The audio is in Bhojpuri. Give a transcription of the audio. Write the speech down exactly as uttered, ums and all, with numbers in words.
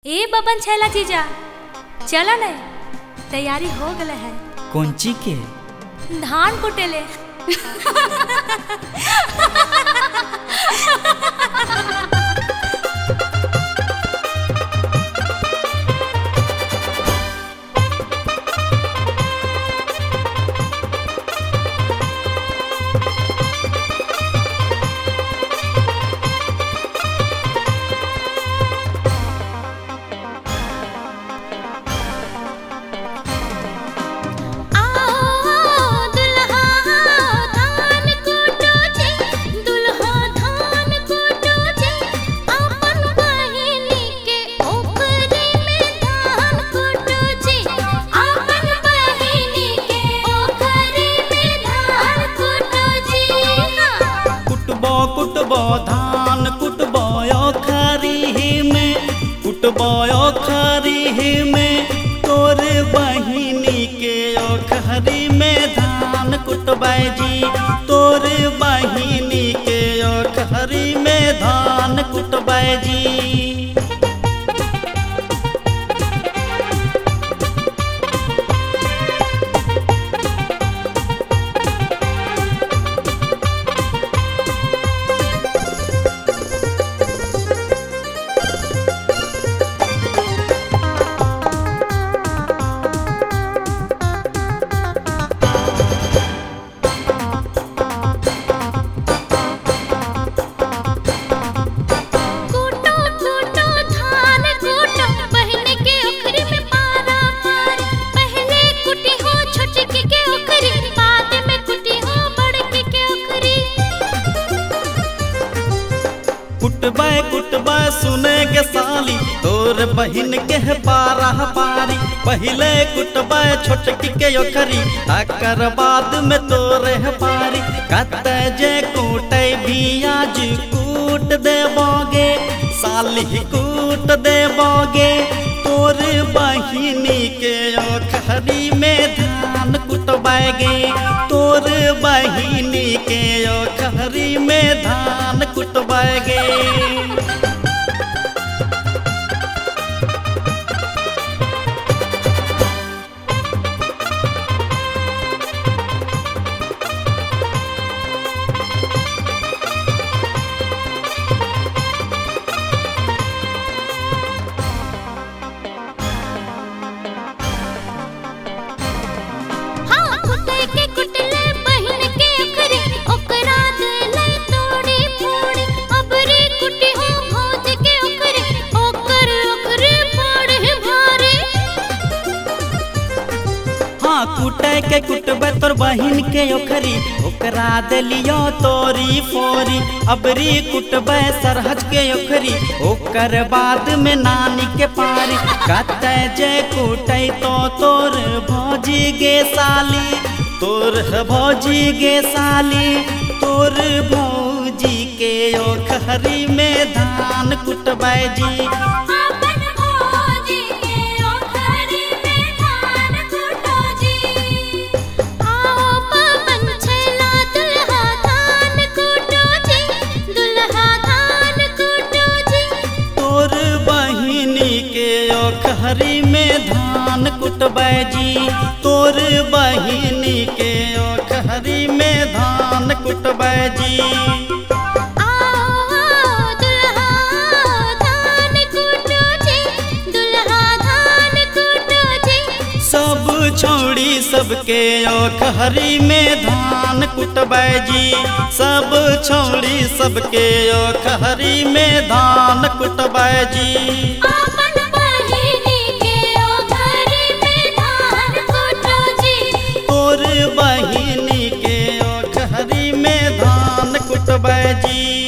ए बबन छैला जीजा चला न, तैयारी हो गए है। कौन ची के? धान कुटेले। कुटबो धान कुटबो खरी में, कुटबो खरी में तोर बहिनी के ओखरी में धान कुटबै जी, तोर बहिनी के ओखरी में धान कुटबै जी। कुटबै कुटबै सुने के साली तोर बहिन के पारा पारी, पहले कुटबै छोटकी के ओखरी तकर बाद में तोरे पारी। कत जे कूटे भी आज कूट देबोगे, साली कूट देबोगे तोर बहिनी के ओखरी में धान कुटबैगे, तोर बहिनी के ओखरी में धान कुटबैगे। कुटे के कुटबे तोर बहिन के ओखरी, ओकरा देलियो तोरी फोरी। अबरी कुटबे सरहज के ओखरी, ओकर बाद में नानी के पारी। कत जे कुटे तो तोर भौजी गे साली, तोर भौजी गे साली, तोर भौजी के ओखरी में धान कुटबै जी। ओखरी में धान कुटबै जी, तोर बहिनी के ओखरी में धान कुटबै जी। सब छोड़ी सबके ओखरी में धान कुटबै जी, सब छोड़ी सबके ओखरी में धान कुटबै जी। तोर बहिनी के ओखरी में धान कुटबै जी।